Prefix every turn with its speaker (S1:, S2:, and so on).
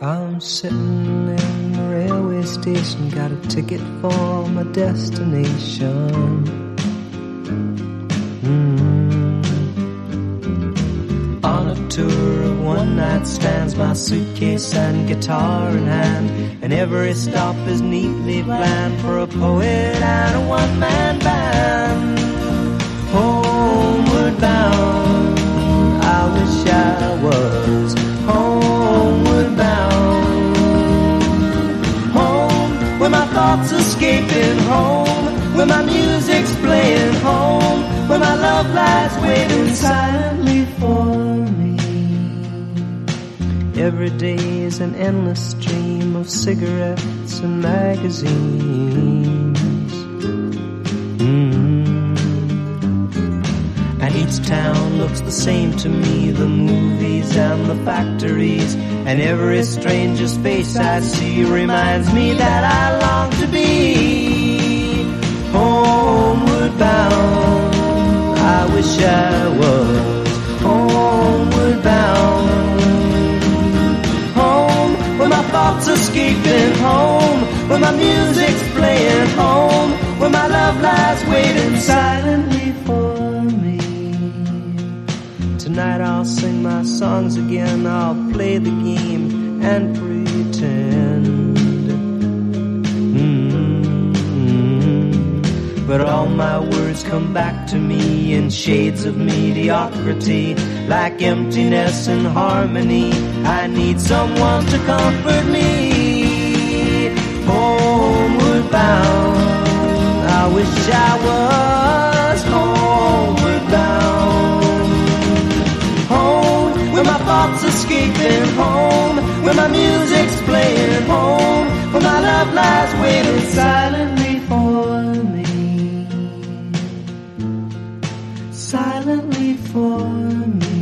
S1: I'm sitting in the railway station, got a ticket for my destination. On a tour of one-night stands, my suitcase and guitar in hand, and every stop is neatly planned for a poet and a one-man band. Homeward bound, I wish I was homeward bound. Home, where my thoughts escaping, home, where my music's playing, home, where my love lies waiting silently for me. Every day is an endless stream of cigarettes and magazines. And each town looks the same to me, the movies and the factories, and every stranger's face I see reminds me that I long to be homeward bound. I wish I was homeward bound. Home, where my thoughts escaping, home, where my music's playing, home, where my love lies waiting silently for me. Tonight I'll sing my songs again, I'll play the game and pretend. But all my words come back to me in shades of mediocrity, like emptiness and harmony. I need someone to comfort me. Homeward bound, I wish I was homeward bound. Home, where my thoughts escaping, home, where my music's playing, home, where my love lies waiting silently for me. Silently for me.